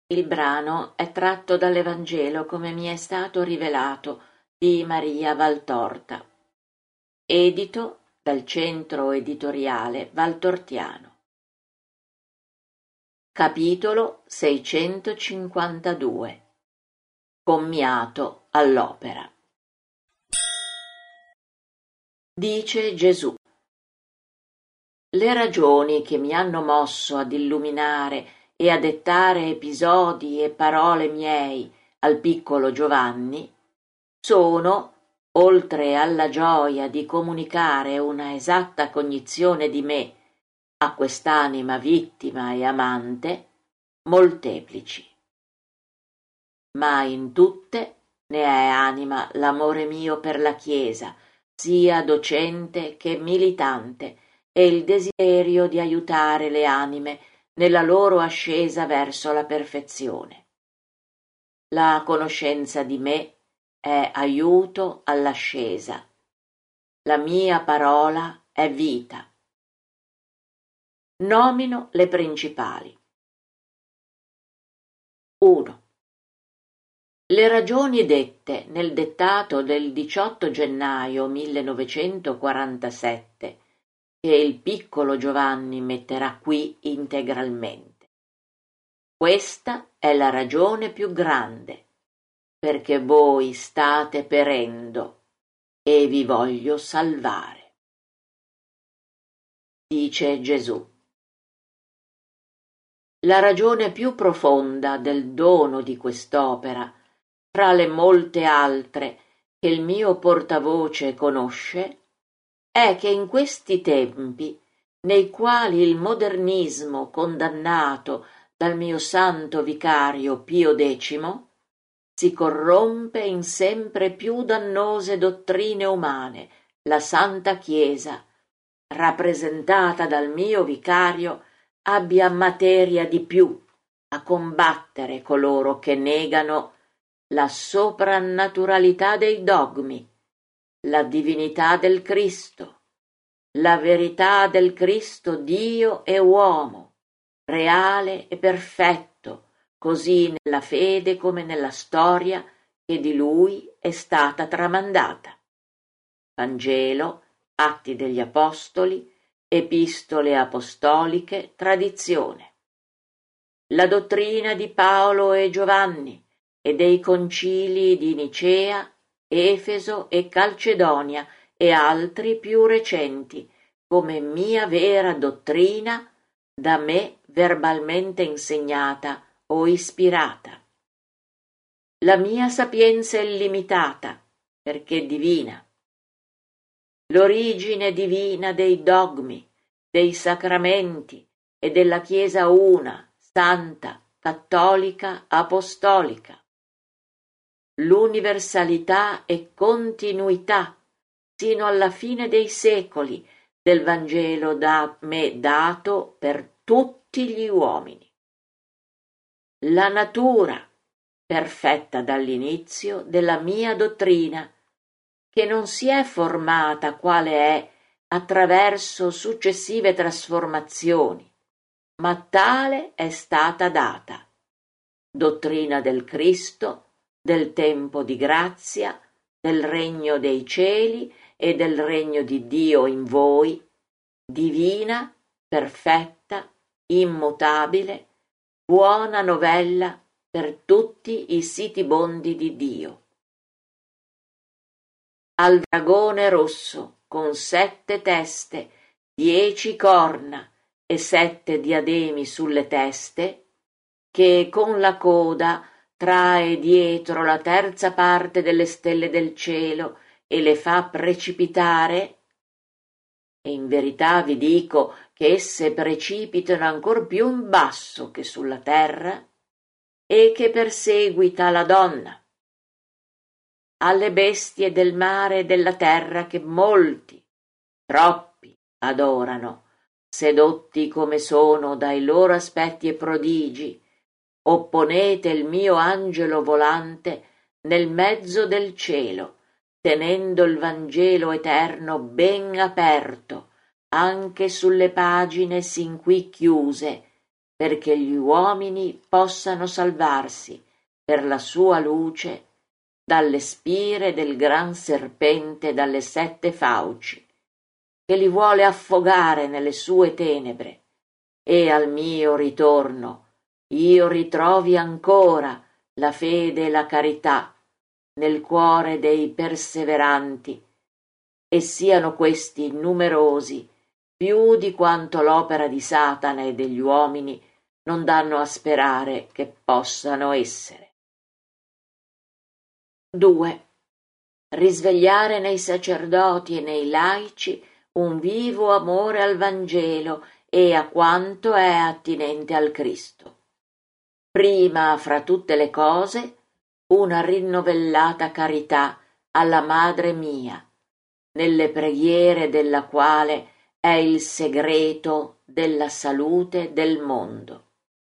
Il brano è tratto dall'Evangelo come mi è stato rivelato di Maria Valtorta, edito dal Centro Editoriale Valtortiano. Capitolo 652. Commiato all'opera. Dice Gesù: le ragioni che mi hanno mosso ad illuminare e a dettare episodi e parole miei al piccolo Giovanni sono, oltre alla gioia di comunicare una esatta cognizione di me a quest'anima vittima e amante, molteplici. Ma in tutte ne è anima l'amore mio per la Chiesa, sia docente che militante, e il desiderio di aiutare le anime nella loro ascesa verso la perfezione. La conoscenza di me è aiuto all'ascesa. La mia parola è vita. Nomino le principali. 1. Le ragioni dette nel dettato del 18 gennaio 1947 che il piccolo Giovanni metterà qui integralmente. Questa è la ragione più grande, perché voi state perendo e vi voglio salvare. Dice Gesù. La ragione più profonda del dono di quest'opera, tra le molte altre che il mio portavoce conosce, è che in questi tempi, nei quali il modernismo condannato dal mio santo vicario Pio X si corrompe in sempre più dannose dottrine umane, la Santa Chiesa, rappresentata dal mio vicario, abbia materia di più a combattere coloro che negano la soprannaturalità dei dogmi, la divinità del Cristo, la verità del Cristo Dio e uomo, reale e perfetto, così nella fede come nella storia che di lui è stata tramandata. Vangelo, Atti degli Apostoli, Epistole apostoliche, tradizione. La dottrina di Paolo e Giovanni e dei concili di Nicea, Efeso e Calcedonia e altri più recenti, come mia vera dottrina, da me verbalmente insegnata o ispirata. La mia sapienza è illimitata, perché divina. L'origine divina dei dogmi, dei sacramenti e della Chiesa una, santa, cattolica, apostolica. L'universalità e continuità, sino alla fine dei secoli, del Vangelo da me dato per tutti gli uomini. La natura, perfetta dall'inizio, della mia dottrina, che non si è formata quale è attraverso successive trasformazioni, ma tale è stata data. Dottrina del Cristo, del tempo di grazia, del regno dei cieli e del regno di Dio in voi, divina, perfetta, immutabile, buona novella per tutti i sitibondi di Dio. Al dragone rosso con 7 teste, 10 corna e 7 diademi sulle teste, che con la coda trae dietro la terza parte delle stelle del cielo e le fa precipitare, e in verità vi dico che esse precipitano ancor più in basso che sulla terra, e che perseguita la donna, alle bestie del mare e della terra che molti, troppi, adorano, sedotti come sono dai loro aspetti e prodigi. Opponete il mio angelo volante nel mezzo del cielo, tenendo il Vangelo eterno ben aperto, anche sulle pagine sin qui chiuse, perché gli uomini possano salvarsi per la sua luce dalle spire del gran serpente dalle 7 fauci, che li vuole affogare nelle sue tenebre, e al mio ritorno io ritrovi ancora la fede e la carità nel cuore dei perseveranti, e siano questi numerosi più di quanto l'opera di Satana e degli uomini non danno a sperare che possano essere. 2. Risvegliare nei sacerdoti e nei laici un vivo amore al Vangelo e a quanto è attinente al Cristo. Prima fra tutte le cose, una rinnovellata carità alla Madre mia, nelle preghiere della quale è il segreto della salute del mondo.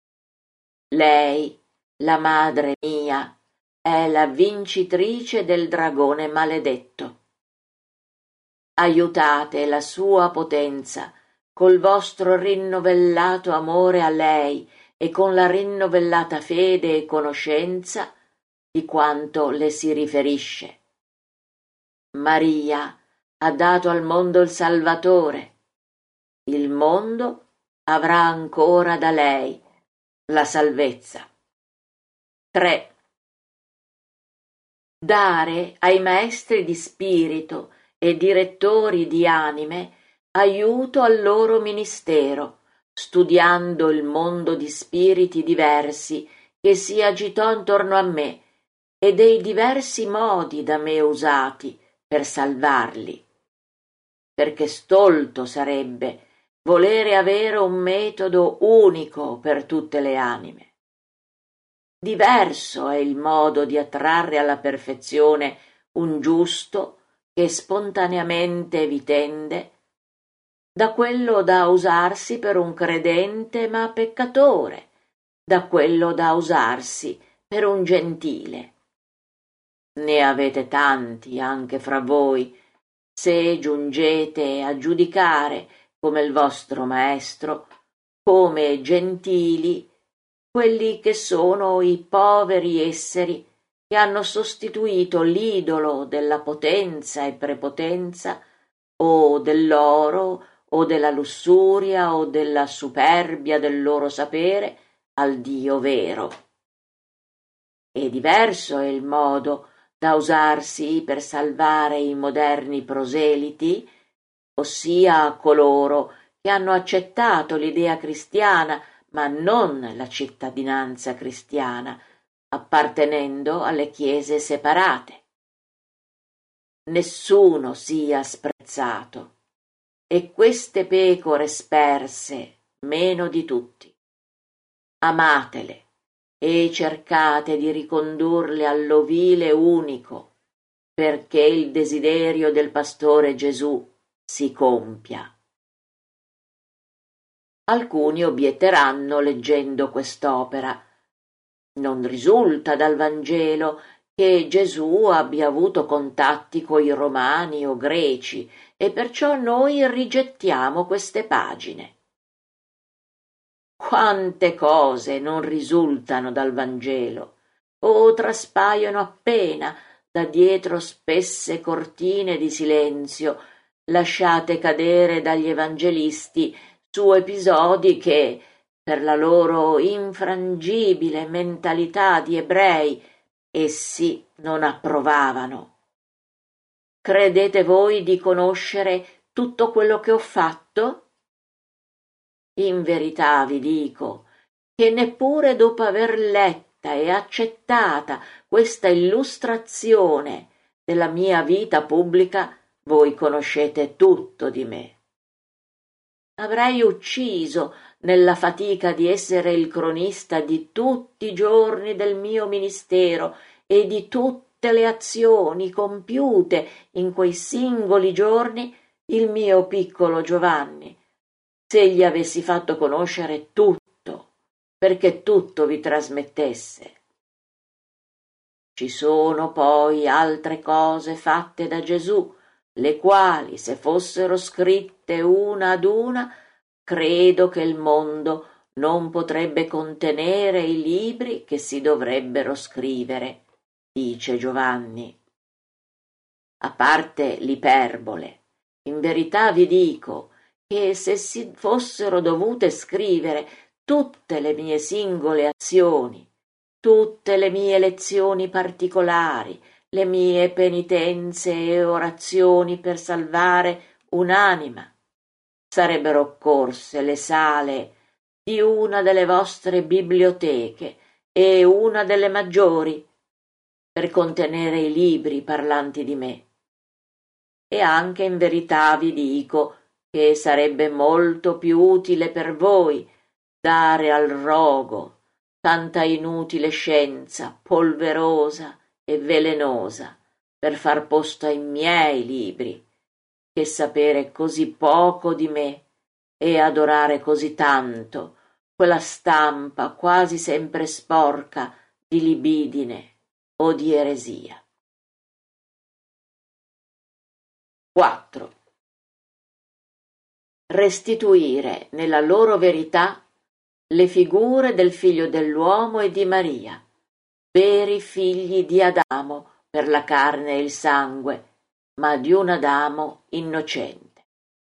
Lei, la Madre mia, è la vincitrice del dragone maledetto. Aiutate la sua potenza col vostro rinnovellato amore a lei e con la rinnovellata fede e conoscenza di quanto le si riferisce. Maria ha dato al mondo il Salvatore. Il mondo avrà ancora da lei la salvezza. 3. Dare ai maestri di spirito e direttori di anime aiuto al loro ministero, studiando il mondo di spiriti diversi che si agitò intorno a me e dei diversi modi da me usati per salvarli, perché stolto sarebbe volere avere un metodo unico per tutte le anime. Diverso è il modo di attrarre alla perfezione un giusto che spontaneamente vi tende, da quello da usarsi per un credente ma peccatore, da quello da usarsi per un gentile. Ne avete tanti anche fra voi, se giungete a giudicare come il vostro maestro, come gentili, quelli che sono i poveri esseri che hanno sostituito l'idolo della potenza e prepotenza, o dell'oro, o della lussuria, o della superbia del loro sapere, al Dio vero. E diverso è il modo da usarsi per salvare i moderni proseliti, ossia coloro che hanno accettato l'idea cristiana ma non la cittadinanza cristiana, appartenendo alle chiese separate. Nessuno sia sprezzato, e queste pecore sperse meno di tutti. Amatele e cercate di ricondurle all'ovile unico, perché il desiderio del pastore Gesù si compia. Alcuni obietteranno leggendo quest'opera. Non risulta dal Vangelo che Gesù abbia avuto contatti coi romani o greci e perciò noi rigettiamo queste pagine. Quante cose non risultano dal Vangelo o traspaiono appena da dietro spesse cortine di silenzio lasciate cadere dagli evangelisti su episodi che, per la loro infrangibile mentalità di ebrei, essi non approvavano. Credete voi di conoscere tutto quello che ho fatto? In verità vi dico che neppure dopo aver letta e accettata questa illustrazione della mia vita pubblica voi conoscete tutto di me. Avrei ucciso nella fatica di essere il cronista di tutti i giorni del mio ministero e di tutte le azioni compiute in quei singoli giorni il mio piccolo Giovanni, se gli avessi fatto conoscere tutto, perché tutto vi trasmettesse. Ci sono poi altre cose fatte da Gesù, le quali, se fossero scritte una ad una, credo che il mondo non potrebbe contenere i libri che si dovrebbero scrivere, dice Giovanni. A parte l'iperbole, in verità vi dico che se si fossero dovute scrivere tutte le mie singole azioni, tutte le mie lezioni particolari, le mie penitenze e orazioni per salvare un'anima, sarebbero occorse le sale di una delle vostre biblioteche e una delle maggiori per contenere i libri parlanti di me. E anche in verità vi dico che sarebbe molto più utile per voi dare al rogo tanta inutile scienza polverosa e velenosa per far posto ai miei libri, che sapere così poco di me e adorare così tanto quella stampa quasi sempre sporca di libidine o di eresia. 4. Restituire nella loro verità le figure del Figlio dell'uomo e di Maria, veri figli di Adamo per la carne e il sangue, ma di un Adamo innocente.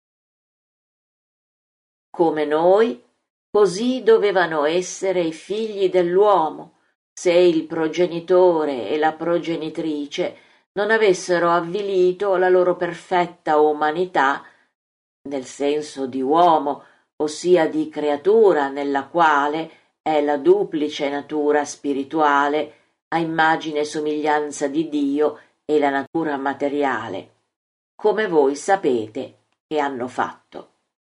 Come noi, così dovevano essere i figli dell'uomo, se il progenitore e la progenitrice non avessero avvilito la loro perfetta umanità, nel senso di uomo, ossia di creatura nella quale è la duplice natura spirituale a immagine e somiglianza di Dio e la natura materiale, come voi sapete che hanno fatto.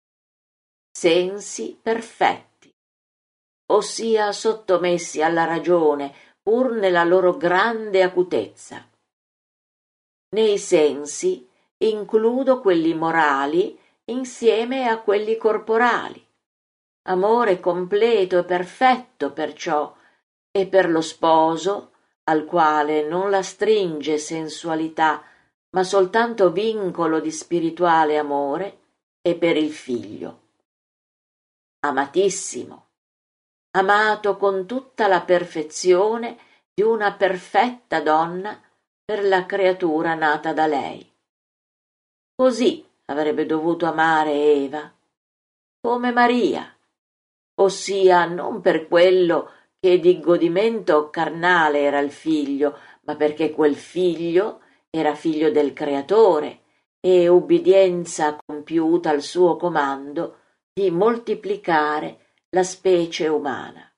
Sensi perfetti, ossia sottomessi alla ragione pur nella loro grande acutezza. Nei sensi includo quelli morali insieme a quelli corporali. Amore completo e perfetto perciò, e per lo sposo, al quale non la stringe sensualità, ma soltanto vincolo di spirituale amore, e per il figlio. Amatissimo, amato con tutta la perfezione di una perfetta donna per la creatura nata da lei. Così avrebbe dovuto amare Eva, come Maria, ossia non per quello che di godimento carnale era il figlio, ma perché quel figlio era figlio del Creatore e ubbidienza compiuta al suo comando di moltiplicare la specie umana.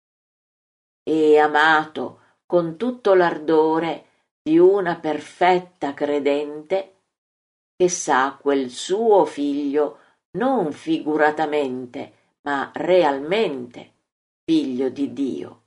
E amato con tutto l'ardore di una perfetta credente che sa quel suo figlio non figuratamente, ma realmente figlio di Dio.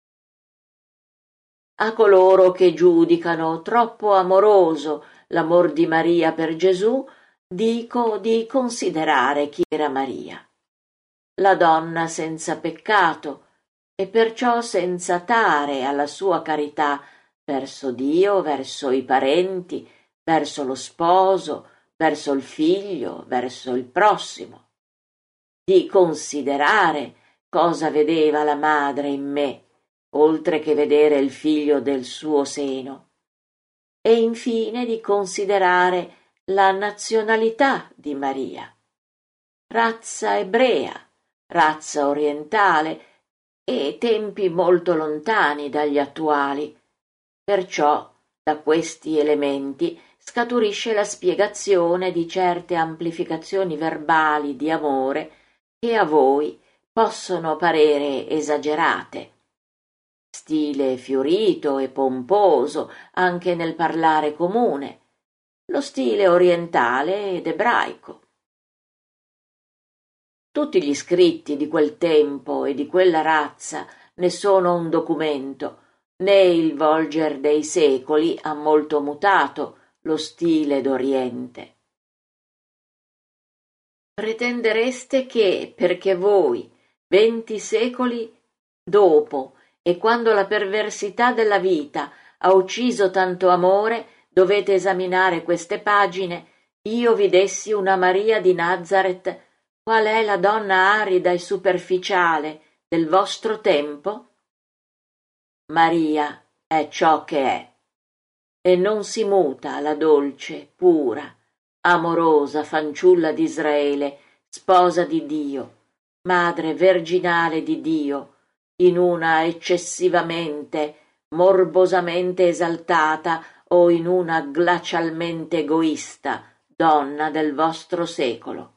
A coloro che giudicano troppo amoroso l'amor di Maria per Gesù, dico di considerare chi era Maria, la donna senza peccato e perciò senza tare alla sua carità verso Dio, verso i parenti, verso lo sposo, verso il figlio, verso il prossimo, di considerare cosa vedeva la madre in me, oltre che vedere il figlio del suo seno, e infine di considerare la nazionalità di Maria, razza ebrea, razza orientale e tempi molto lontani dagli attuali. Perciò da questi elementi scaturisce la spiegazione di certe amplificazioni verbali di amore che a voi possono parere esagerate. Stile fiorito e pomposo anche nel parlare comune, lo stile orientale ed ebraico. Tutti gli scritti di quel tempo e di quella razza ne sono un documento, né il volger dei secoli ha molto mutato lo stile d'Oriente. Pretendereste che, perché voi, 20 secoli dopo, e quando la perversità della vita ha ucciso tanto amore, dovete esaminare queste pagine, io vi dessi una Maria di Nazareth qual è la donna arida e superficiale del vostro tempo? Maria è ciò che è, e non si muta la dolce, pura, amorosa fanciulla d'Israele, sposa di Dio, madre virginale di Dio, in una eccessivamente, morbosamente esaltata o in una glacialmente egoista donna del vostro secolo.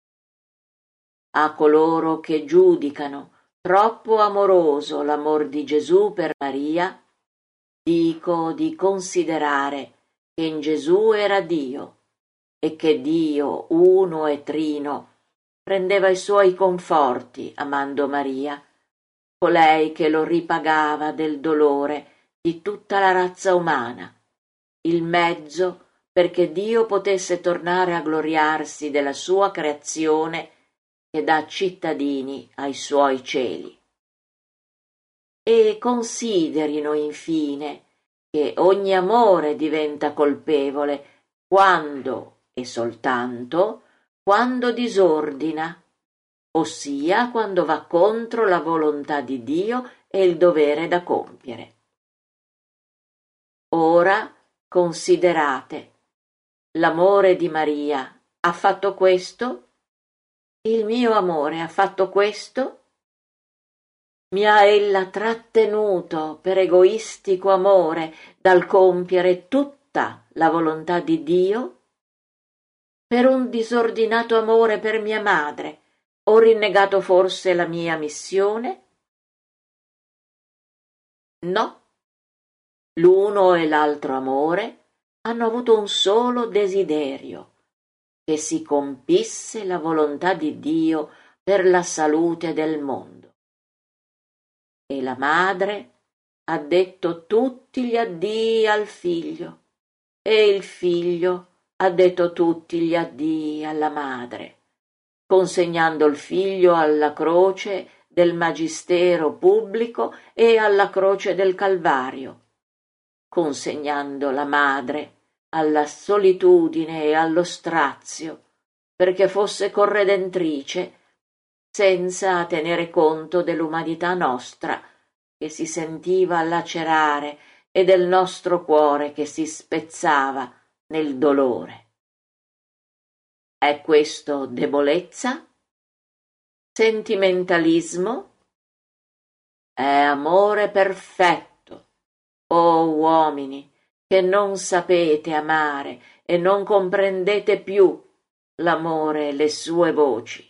A coloro che giudicano troppo amoroso l'amor di Gesù per Maria, dico di considerare che in Gesù era Dio e che Dio, uno e trino, prendeva i suoi conforti amando Maria, colei che lo ripagava del dolore di tutta la razza umana, il mezzo perché Dio potesse tornare a gloriarsi della sua creazione che dà cittadini ai suoi cieli. E considerino infine che ogni amore diventa colpevole quando e soltanto quando disordina, ossia quando va contro la volontà di Dio e il dovere da compiere. Ora considerate, l'amore di Maria ha fatto questo? Il mio amore ha fatto questo? Mi ha ella trattenuto per egoistico amore dal compiere tutta la volontà di Dio? Per un disordinato amore per mia madre ho rinnegato forse la mia missione? No, l'uno e l'altro amore hanno avuto un solo desiderio, che si compisse la volontà di Dio per la salute del mondo. E la madre ha detto tutti gli addii al figlio, e il figlio ha detto tutti gli addii alla madre, consegnando il figlio alla croce del magistero pubblico e alla croce del Calvario, consegnando la madre alla solitudine e allo strazio, perché fosse corredentrice, senza tenere conto dell'umanità nostra che si sentiva lacerare e del nostro cuore che si spezzava nel dolore. È questo debolezza? Sentimentalismo? È amore perfetto, o uomini, che non sapete amare e non comprendete più l'amore e le sue voci.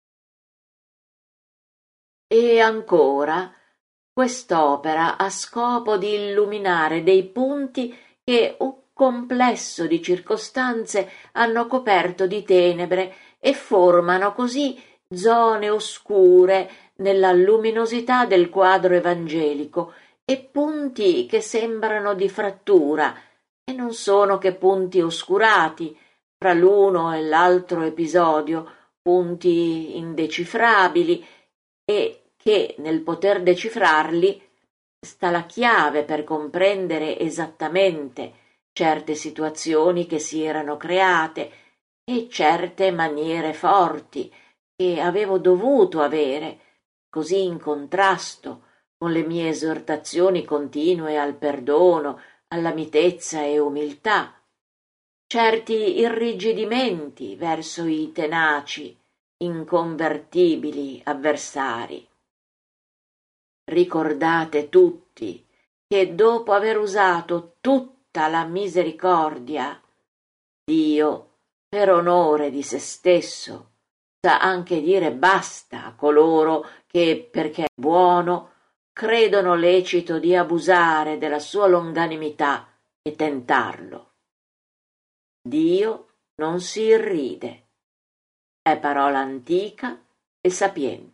E ancora, quest'opera ha scopo di illuminare dei punti che un complesso di circostanze hanno coperto di tenebre e formano così zone oscure nella luminosità del quadro evangelico e punti che sembrano di frattura e non sono che punti oscurati fra l'uno e l'altro episodio, punti indecifrabili e che nel poter decifrarli sta la chiave per comprendere esattamente certe situazioni che si erano create e certe maniere forti che avevo dovuto avere, così in contrasto con le mie esortazioni continue al perdono, alla mitezza e umiltà, certi irrigidimenti verso i tenaci, inconvertibili avversari. Ricordate tutti che dopo aver usato tutta la misericordia, Dio, per onore di se stesso, sa anche dire basta a coloro che, perché è buono, credono lecito di abusare della sua longanimità e tentarlo. Dio non si irride, è parola antica e sapiente.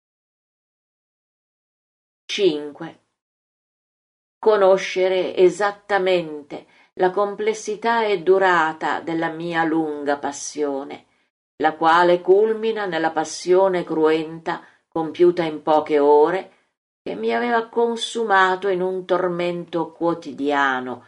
5. Conoscere esattamente la complessità e durata della mia lunga passione, la quale culmina nella passione cruenta compiuta in poche ore, che mi aveva consumato in un tormento quotidiano,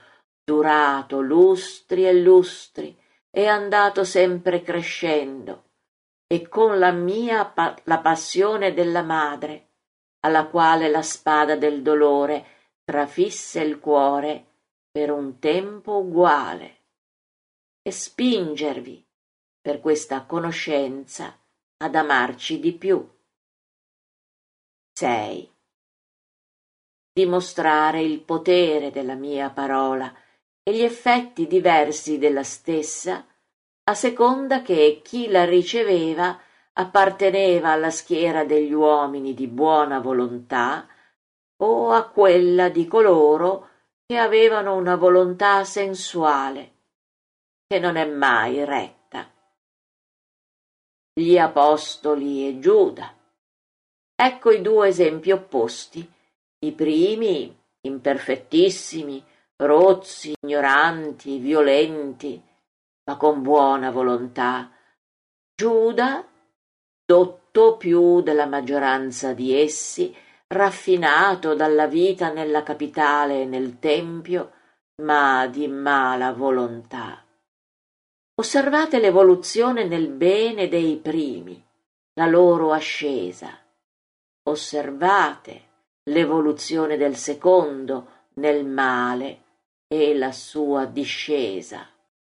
durato lustri e lustri, e andato sempre crescendo, e con la mia la passione della madre, alla quale la spada del dolore trafisse il cuore per un tempo uguale, e spingervi per questa conoscenza ad amarci di più. 6. Dimostrare il potere della mia parola e gli effetti diversi della stessa a seconda che chi la riceveva apparteneva alla schiera degli uomini di buona volontà o a quella di coloro che avevano una volontà sensuale, che non è mai retta. Gli apostoli e Giuda. Ecco i due esempi opposti. I primi, imperfettissimi, rozzi, ignoranti, violenti, ma con buona volontà. Giuda, dotto più della maggioranza di essi, raffinato dalla vita nella capitale e nel tempio, ma di mala volontà. Osservate l'evoluzione nel bene dei primi, la loro ascesa. Osservate l'evoluzione del secondo nel male e la sua discesa.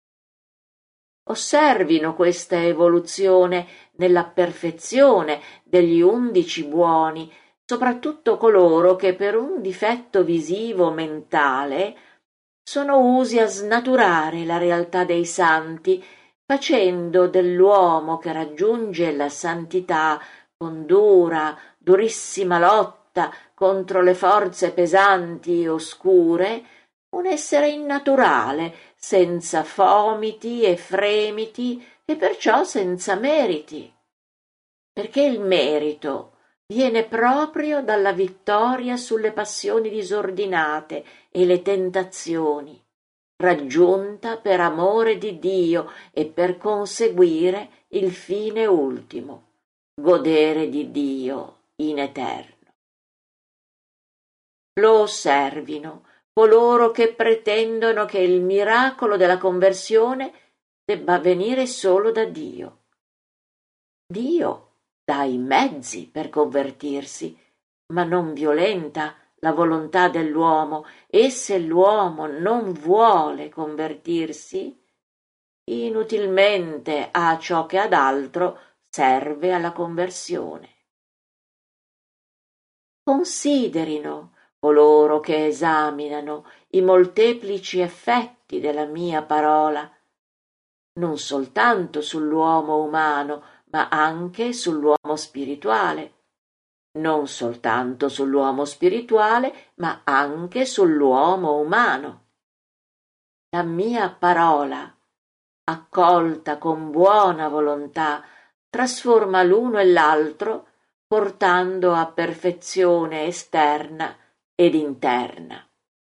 Osservino questa evoluzione nella perfezione degli 11 buoni, soprattutto coloro che per un difetto visivo mentale sono usi a snaturare la realtà dei santi, facendo dell'uomo che raggiunge la santità con durissima lotta contro le forze pesanti e oscure, un essere innaturale, senza fomiti e fremiti e perciò senza meriti, perché il merito viene proprio dalla vittoria sulle passioni disordinate e le tentazioni, raggiunta per amore di Dio e per conseguire il fine ultimo, godere di Dio in eterno. Lo osservino coloro che pretendono che il miracolo della conversione debba venire solo da Dio. Dio dà i mezzi per convertirsi, ma non violenta la volontà dell'uomo, e se l'uomo non vuole convertirsi, inutilmente a ciò che ad altro serve alla conversione. Considerino coloro che esaminano i molteplici effetti della mia parola, non soltanto sull'uomo umano, ma anche sull'uomo spirituale, non soltanto sull'uomo spirituale, ma anche sull'uomo umano. La mia parola, accolta con buona volontà, trasforma l'uno e l'altro, portando a perfezione esterna ed interna.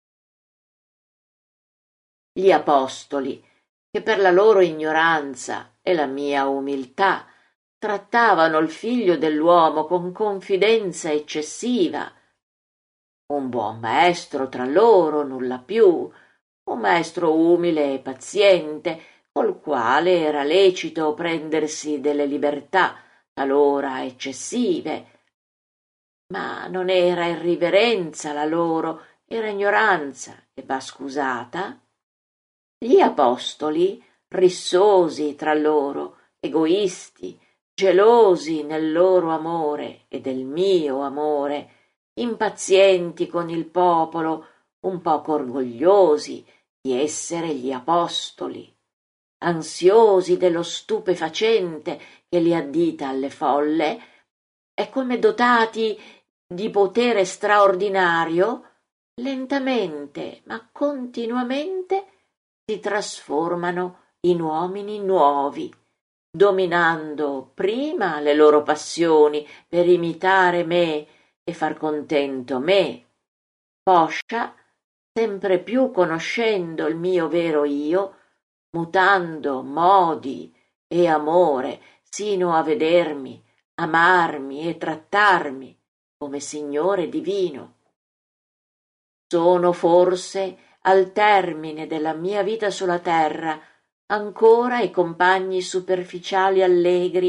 Gli apostoli, che per la loro ignoranza e la mia umiltà trattavano il figlio dell'uomo con confidenza eccessiva, un buon maestro tra loro, nulla più, un maestro umile e paziente, col quale era lecito prendersi delle libertà talora eccessive, ma non era irriverenza la loro, era ignoranza che va scusata. Gli apostoli, rissosi tra loro, egoisti, gelosi nel loro amore e del mio amore, impazienti con il popolo, un poco orgogliosi di essere gli apostoli, ansiosi dello stupefacente che li addita alle folle, e come dotati di potere straordinario, lentamente ma continuamente si trasformano in uomini nuovi, dominando prima le loro passioni per imitare me e far contento me, poscia, sempre più conoscendo il mio vero io, mutando modi e amore sino a vedermi, amarmi e trattarmi come Signore divino. Sono forse al termine della mia vita sulla terra ancora i compagni superficiali allegri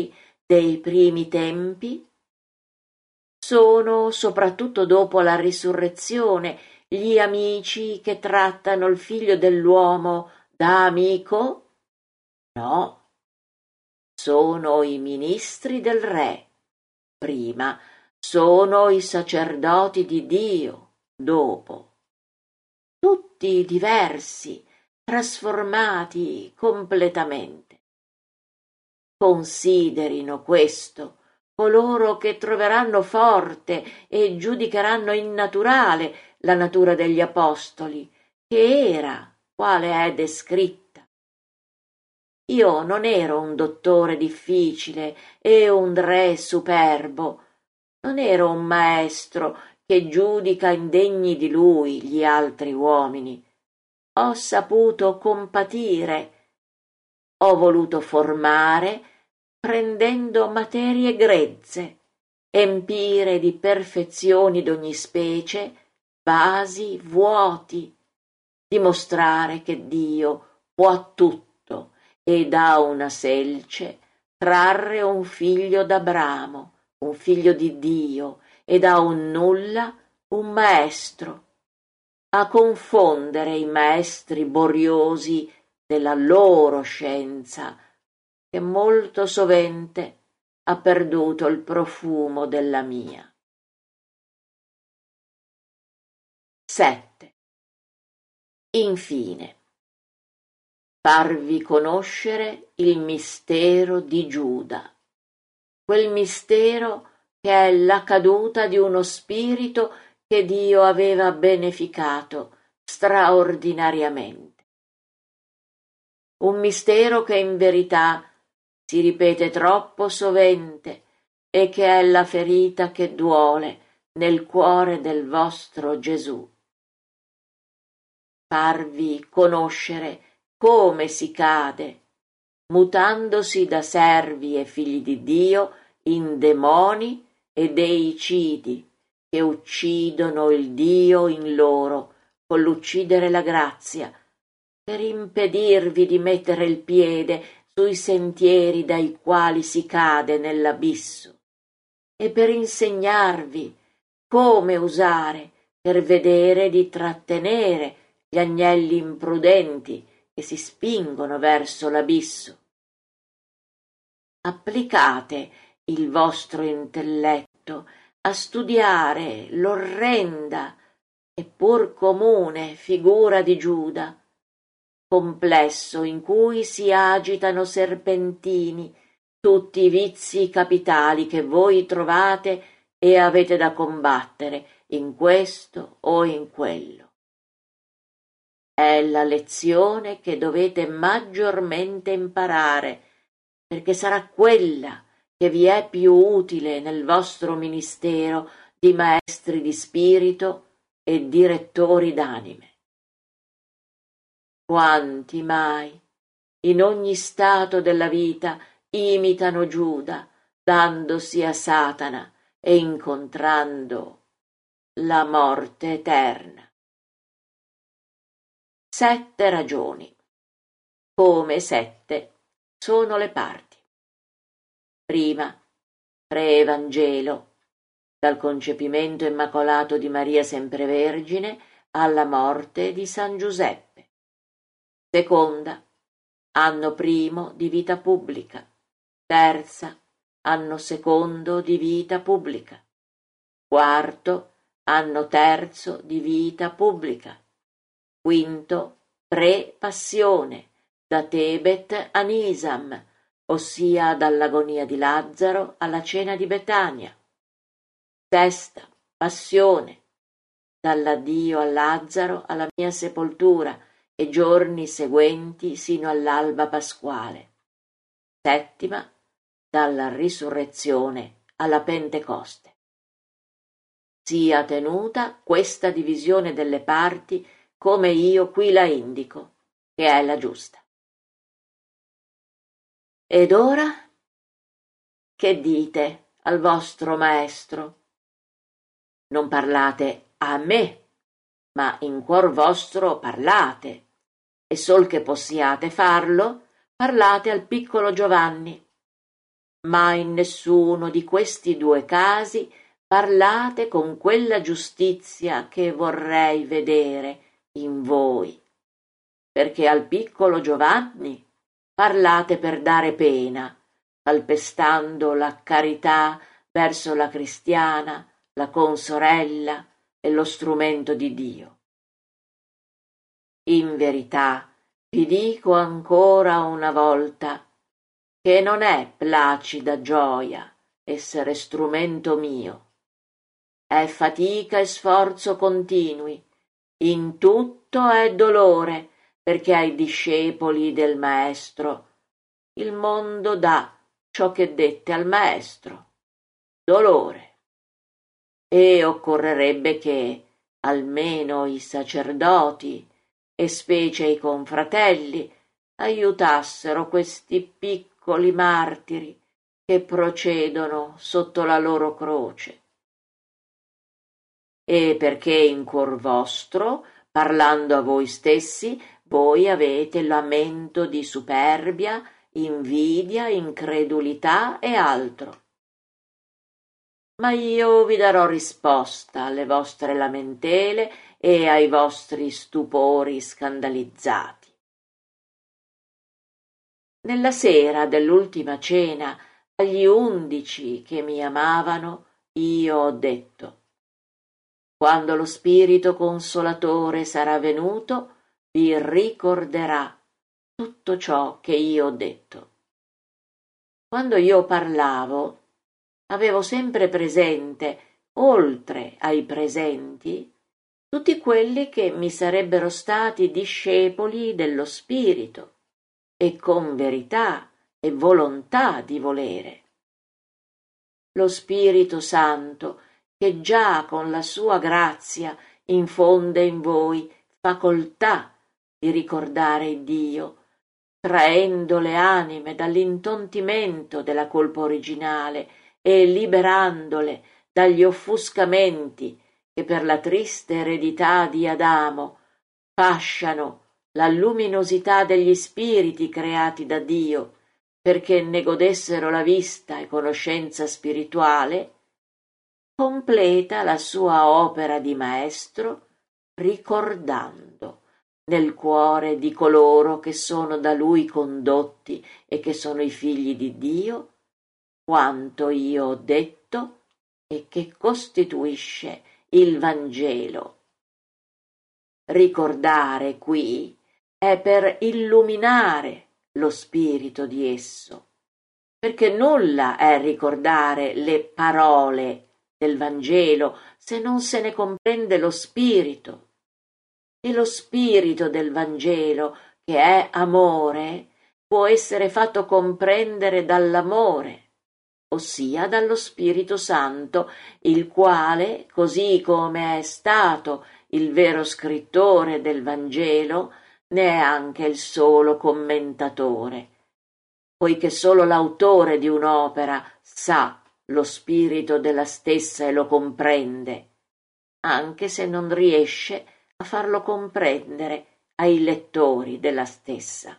dei primi tempi? Sono, soprattutto dopo la risurrezione, gli amici che trattano il figlio dell'uomo da amico? No, sono i ministri del re, prima, sono i sacerdoti di Dio, dopo. Tutti diversi, trasformati completamente. Considerino questo coloro che troveranno forte e giudicheranno innaturale la natura degli apostoli, che era quale è descritta. Io non ero un dottore difficile e un re superbo, non ero un maestro che giudica indegni di lui gli altri uomini. Ho saputo compatire, ho voluto formare prendendo materie grezze, empire di perfezioni d'ogni specie, vasi vuoti, dimostrare che Dio può tutto e da una selce trarre un figlio d'Abramo, un figlio di Dio, e da un nulla un maestro, a confondere i maestri boriosi della loro scienza, che molto sovente ha perduto il profumo della mia. 7. Infine, farvi conoscere il mistero di Giuda, quel mistero che è la caduta di uno spirito che Dio aveva beneficato straordinariamente. Un mistero che in verità si ripete troppo sovente e che è la ferita che duole nel cuore del vostro Gesù. Farvi conoscere come si cade, mutandosi da servi e figli di Dio in demoni e deicidi che uccidono il Dio in loro con l'uccidere la grazia, per impedirvi di mettere il piede sui sentieri dai quali si cade nell'abisso, e per insegnarvi come usare per vedere di trattenere gli agnelli imprudenti che si spingono verso l'abisso. Applicate il vostro intelletto a studiare l'orrenda eppur comune figura di Giuda, complesso in cui si agitano serpentini tutti i vizi capitali che voi trovate e avete da combattere in questo o in quello. È la lezione che dovete maggiormente imparare, perché sarà quella che vi è più utile nel vostro ministero di maestri di spirito e direttori d'anime. Quanti mai, in ogni stato della vita, imitano Giuda, dandosi a Satana e incontrando la morte eterna. 7 ragioni. Come 7 sono le parti. Prima, pre-Evangelo, dal concepimento immacolato di Maria Semprevergine alla morte di San Giuseppe. Seconda, anno primo di vita pubblica. Terza, anno secondo di vita pubblica. Quarto, anno terzo di vita pubblica. Quinto, pre-passione, da Tebet a Nisam, ossia dall'agonia di Lazzaro alla cena di Betania. Sesta, passione, dall'addio a Lazzaro alla mia sepoltura e giorni seguenti sino all'alba pasquale. Settima, dalla risurrezione alla Pentecoste. Sia tenuta questa divisione delle parti come io qui la indico, che è la giusta. Ed ora? Che dite al vostro maestro? Non parlate a me, ma in cuor vostro parlate, e sol che possiate farlo, parlate al piccolo Giovanni. ma in nessuno di questi due casi parlate con quella giustizia che vorrei vedere in voi, perché al piccolo Giovanni parlate per dare pena, calpestando la carità verso la cristiana, la consorella e lo strumento di Dio. In verità, vi dico ancora una volta che non è placida gioia essere strumento mio, è fatica e sforzo continui, in tutto è dolore, perché ai discepoli del Maestro il mondo dà ciò che dette al Maestro, dolore. E occorrerebbe che almeno i sacerdoti, e specie i confratelli, aiutassero questi piccoli martiri che procedono sotto la loro croce. E perché in cuor vostro, parlando a voi stessi, voi avete lamento di superbia, invidia, incredulità e altro. Ma io vi darò risposta alle vostre lamentele e ai vostri stupori scandalizzati. Nella sera dell'ultima cena, agli 11 che mi amavano, io ho detto: quando lo Spirito Consolatore sarà venuto, vi ricorderà tutto ciò che io ho detto. Quando io parlavo, avevo sempre presente, oltre ai presenti, tutti quelli che mi sarebbero stati discepoli dello Spirito e con verità e volontà di volere. Lo Spirito Santo, che già con la sua grazia infonde in voi facoltà di ricordare Dio, traendo le anime dall'intontimento della colpa originale e liberandole dagli offuscamenti che per la triste eredità di Adamo fasciano la luminosità degli spiriti creati da Dio perché ne godessero la vista e conoscenza spirituale, completa la sua opera di maestro ricordando nel cuore di coloro che sono da lui condotti e che sono i figli di Dio quanto io ho detto e che costituisce il Vangelo. Ricordare qui è per illuminare lo spirito di esso, perché nulla è ricordare le parole del Vangelo se non se ne comprende lo spirito. E lo spirito del Vangelo, che è amore, può essere fatto comprendere dall'amore, ossia dallo Spirito Santo, il quale, così come è stato il vero scrittore del Vangelo, ne è anche il solo commentatore, poiché solo l'autore di un'opera sa lo spirito della stessa e lo comprende, anche se non riesce a farlo comprendere ai lettori della stessa.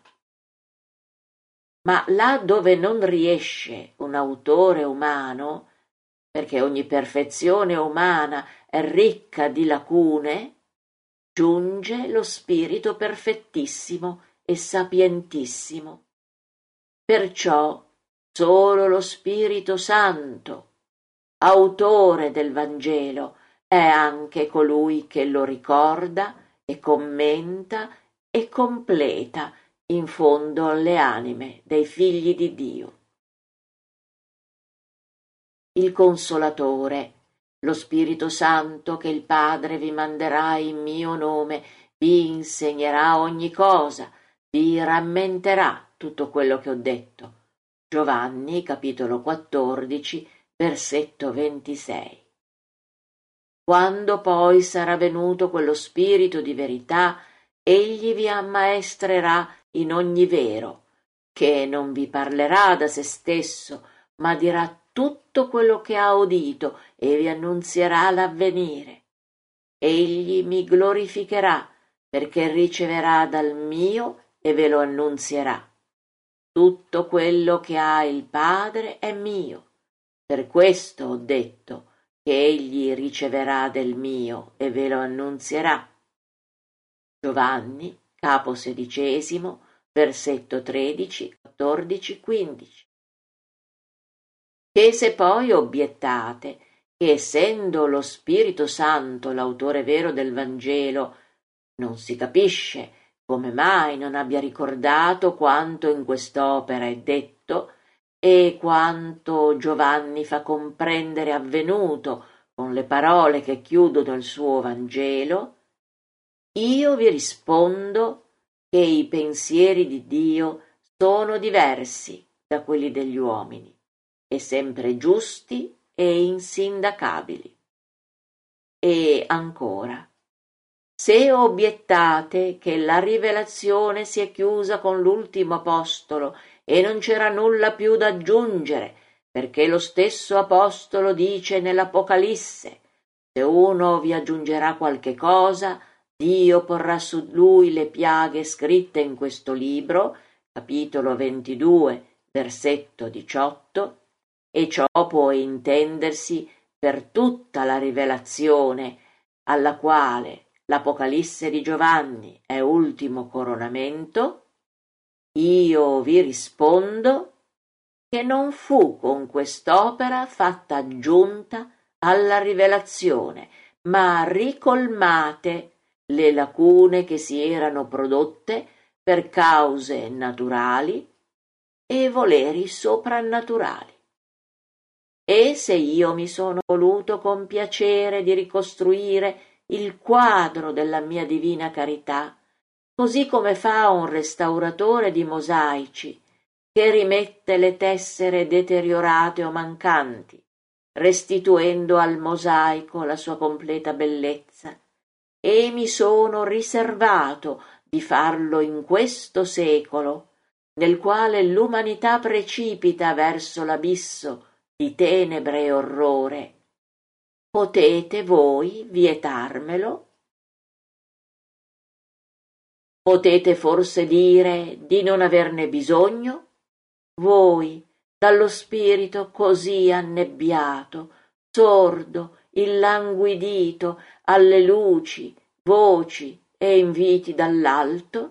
Ma là dove non riesce un autore umano, perché ogni perfezione umana è ricca di lacune, giunge lo spirito perfettissimo e sapientissimo. Perciò solo lo Spirito Santo, autore del Vangelo, è anche colui che lo ricorda e commenta e completa in fondo alle anime dei figli di Dio. Il Consolatore, lo Spirito Santo che il Padre vi manderà in mio nome, vi insegnerà ogni cosa, vi rammenterà tutto quello che ho detto. Giovanni, capitolo 14, versetto 26. Quando poi sarà venuto quello Spirito di verità, egli vi ammaestrerà in ogni vero, che non vi parlerà da se stesso, ma dirà tutto quello che ha udito e vi annunzierà l'avvenire. Egli mi glorificherà, perché riceverà dal mio e ve lo annunzierà. tutto quello che ha il Padre è mio. Per questo ho detto che egli riceverà del mio e ve lo annunzierà. Giovanni, capo 16, versetto 13, 14, 15. Che se poi obiettate che essendo lo Spirito Santo l'autore vero del Vangelo, non si capisce come mai non abbia ricordato quanto in quest'opera è detto e quanto Giovanni fa comprendere avvenuto con le parole che chiudono il suo Vangelo, io vi rispondo che i pensieri di Dio sono diversi da quelli degli uomini e sempre giusti e insindacabili. E ancora, se obiettate che la rivelazione si è chiusa con l'ultimo apostolo e non c'era nulla più da aggiungere, perché lo stesso apostolo dice nell'Apocalisse: se uno vi aggiungerà qualche cosa, Dio porrà su lui le piaghe scritte in questo libro, capitolo 22, versetto 18, e ciò può intendersi per tutta la rivelazione, alla quale l'Apocalisse di Giovanni è ultimo coronamento. Io vi rispondo che non fu con quest'opera fatta aggiunta alla rivelazione, ma ricolmate le lacune che si erano prodotte per cause naturali e voleri soprannaturali. E se io mi sono voluto compiacere di ricostruire il quadro della mia divina carità, così come fa un restauratore di mosaici, che rimette le tessere deteriorate o mancanti, restituendo al mosaico la sua completa bellezza, e mi sono riservato di farlo in questo secolo, nel quale l'umanità precipita verso l'abisso di tenebre e orrore. Potete voi vietarmelo? Potete forse dire di non averne bisogno? Voi, dallo spirito così annebbiato, sordo, illanguidito alle luci, voci e inviti dall'alto?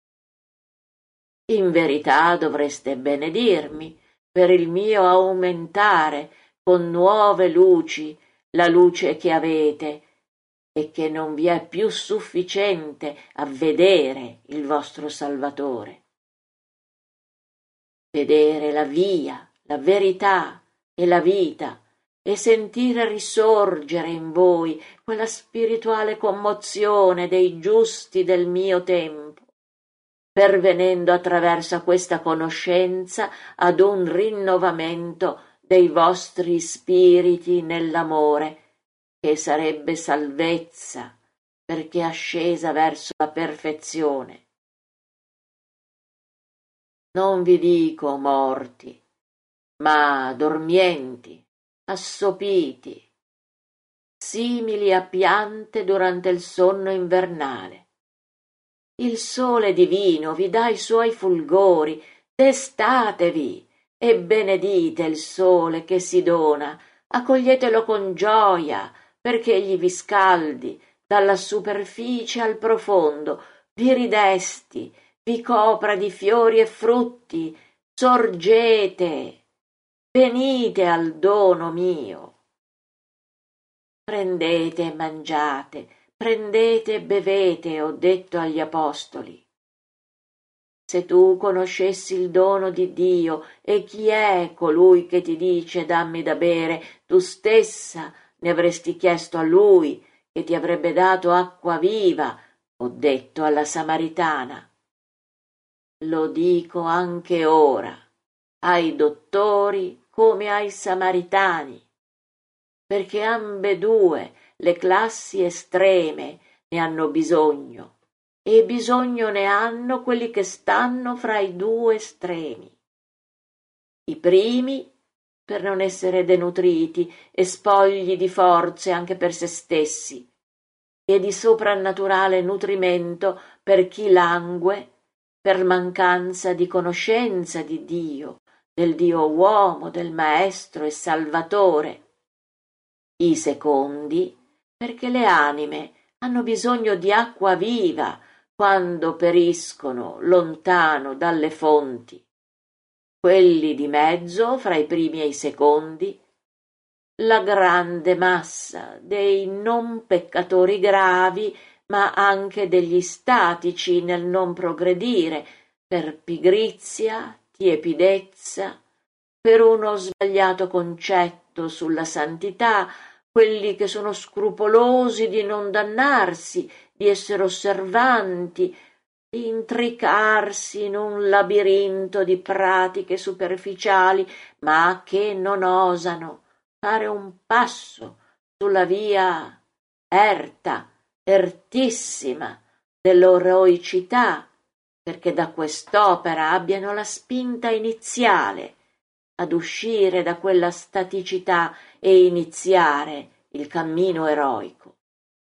In verità dovreste benedirmi per il mio aumentare con nuove luci la luce che avete e che non vi è più sufficiente a vedere il vostro Salvatore. Vedere la via, la verità e la vita e sentire risorgere in voi quella spirituale commozione dei giusti del mio tempo, pervenendo attraverso questa conoscenza ad un rinnovamento dei vostri spiriti nell'amore, che sarebbe salvezza, perché ascesa verso la perfezione. Non vi dico morti, ma dormienti, assopiti, simili a piante durante il sonno invernale. Il sole divino vi dà i suoi fulgori, destatevi e benedite il sole che si dona, accoglietelo con gioia, perché egli vi scaldi dalla superficie al profondo, vi ridesti, vi copra di fiori e frutti, sorgete, venite al dono mio. Prendete e mangiate, prendete e bevete, ho detto agli apostoli. Se tu conoscessi il dono di Dio e chi è colui che ti dice dammi da bere, tu stessa ne avresti chiesto a lui che ti avrebbe dato acqua viva, ho detto alla Samaritana. Lo dico anche ora, ai dottori come ai Samaritani, perché ambedue le classi estreme ne hanno bisogno, e bisogno ne hanno quelli che stanno fra i due estremi. I primi per non essere denutriti e spogli di forze anche per se stessi, e di soprannaturale nutrimento per chi langue per mancanza di conoscenza di Dio, del Dio uomo, del Maestro e Salvatore. I secondi, perché le anime hanno bisogno di acqua viva quando periscono lontano dalle fonti. Quelli di mezzo, fra i primi e i secondi, la grande massa dei non peccatori gravi, ma anche degli statici nel non progredire, per pigrizia, tiepidezza, per uno sbagliato concetto sulla santità, quelli che sono scrupolosi di non dannarsi, di essere osservanti, di intricarsi in un labirinto di pratiche superficiali, ma che non osano fare un passo sulla via ertissima dell'eroicità, perché da quest'opera abbiano la spinta iniziale ad uscire da quella staticità e iniziare il cammino eroico.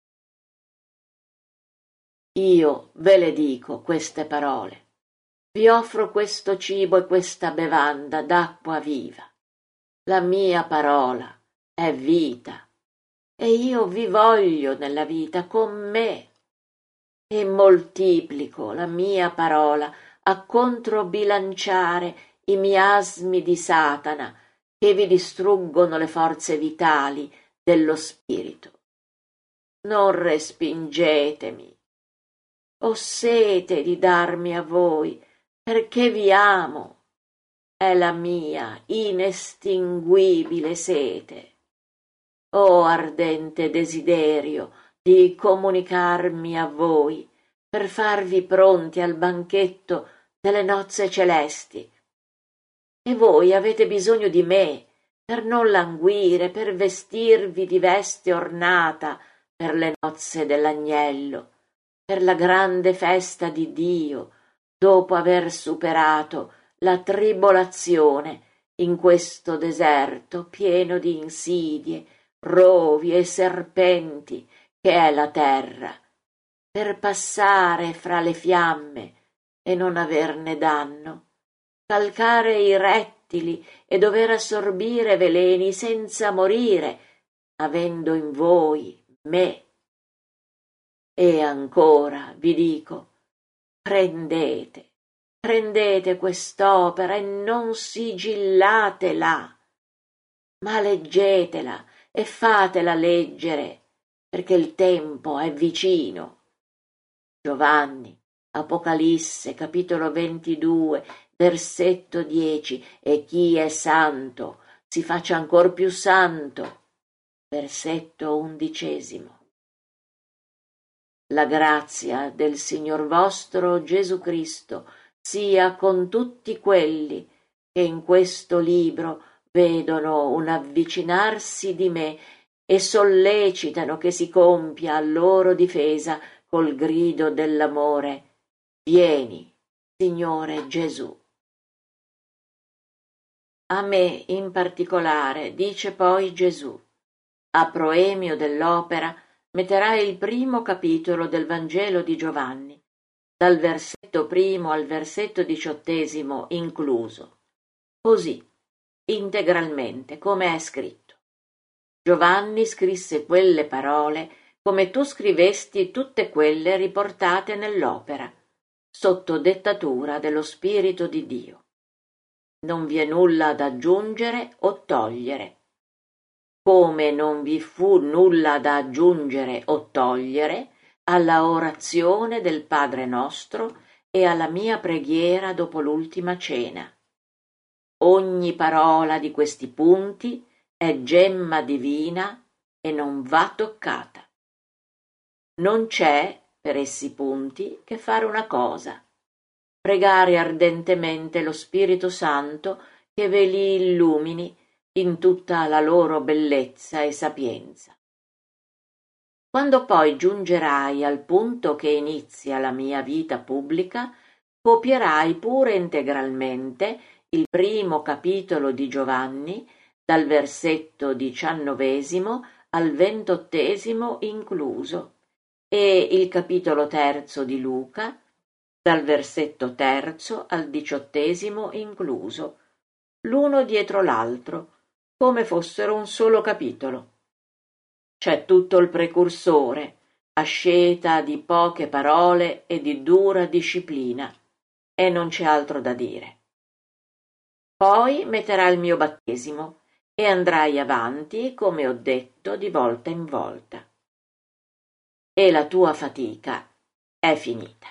Io ve le dico queste parole, vi offro questo cibo e questa bevanda d'acqua viva. La mia parola è vita e io vi voglio nella vita con me e moltiplico la mia parola a controbilanciare i miasmi di Satana che vi distruggono le forze vitali dello spirito. Non respingetemi. Ho sete di darmi a voi perché vi amo. È la mia inestinguibile sete. Ho ardente desiderio di comunicarmi a voi per farvi pronti al banchetto delle nozze celesti. E voi avete bisogno di me per non languire, per vestirvi di veste ornata per le nozze dell'agnello, per la grande festa di Dio, dopo aver superato la tribolazione in questo deserto pieno di insidie, rovi e serpenti che è la terra, per passare fra le fiamme e non averne danno, calcare i rettili e dover assorbire veleni senza morire, avendo in voi me. E ancora vi dico, prendete quest'opera e non sigillatela, ma leggetela e fatela leggere, perché il tempo è vicino. Giovanni, Apocalisse, capitolo 22, versetto 10, e chi è santo si faccia ancor più santo. Versetto 11. La grazia del Signor vostro Gesù Cristo sia con tutti quelli che in questo libro vedono un avvicinarsi di me e sollecitano che si compia a loro difesa col grido dell'amore: vieni, Signore Gesù. A me in particolare, dice poi Gesù, a proemio dell'opera metterai il primo capitolo del Vangelo di Giovanni, dal versetto 1 al versetto 18 incluso, così, integralmente, come è scritto. Giovanni scrisse quelle parole come tu scrivesti tutte quelle riportate nell'opera, sotto dettatura dello Spirito di Dio. Non vi è nulla da aggiungere o togliere. Come non vi fu nulla da aggiungere o togliere alla orazione del Padre nostro e alla mia preghiera dopo l'ultima cena. Ogni parola di questi punti è gemma divina e non va toccata. Non c'è, per essi punti, che fare una cosa: pregare ardentemente lo Spirito Santo che ve li illumini in tutta la loro bellezza e sapienza. Quando poi giungerai al punto che inizia la mia vita pubblica, copierai pure integralmente il primo capitolo di Giovanni, dal versetto 19 al 28 incluso, e il capitolo 3 di Luca, dal versetto 3 al 18 incluso, l'uno dietro l'altro, come fossero un solo capitolo. C'è tutto il precursore, asceta di poche parole e di dura disciplina, e non c'è altro da dire. Poi metterà il mio battesimo e andrai avanti, come ho detto, di volta in volta. E la tua fatica è finita.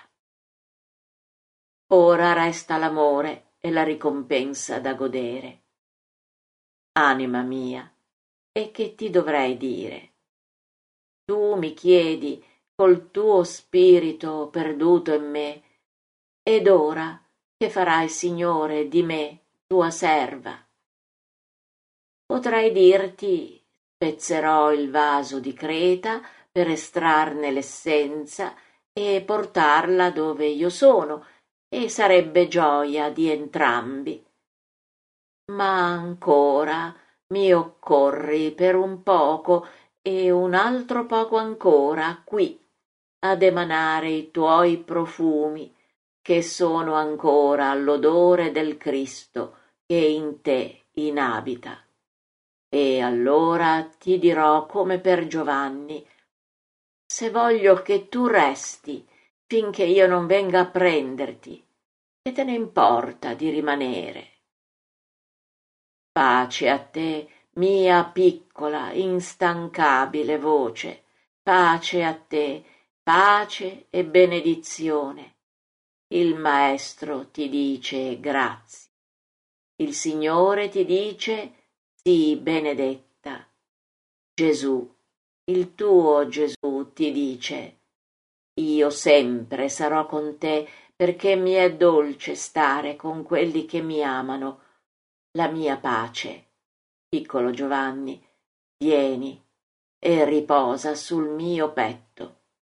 Ora resta l'amore e la ricompensa da godere. Anima mia, e che ti dovrei dire? Tu mi chiedi col tuo spirito perduto in me, ed ora che farai, Signore, di me, tua serva? Potrei dirti, spezzerò il vaso di Creta per estrarne l'essenza e portarla dove io sono, e sarebbe gioia di entrambi. Ma ancora mi occorri per un poco e un altro poco ancora qui ad emanare i tuoi profumi, che sono ancora all'odore del Cristo che in te inabita. E allora ti dirò come per Giovanni: se voglio che tu resti finché io non venga a prenderti, che te ne importa di rimanere? Pace a te, mia piccola, instancabile voce, pace a te, pace e benedizione. Il Maestro ti dice grazie. Il Signore ti dice sii benedetta. Gesù, il tuo Gesù, ti dice: io sempre sarò con te, perché mi è dolce stare con quelli che mi amano. La mia pace, piccolo Giovanni, vieni e riposa sul mio petto.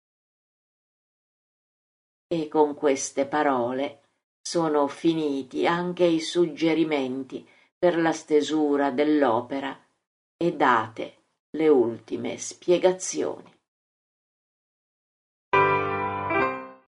E con queste parole sono finiti anche i suggerimenti per la stesura dell'opera e date le ultime spiegazioni.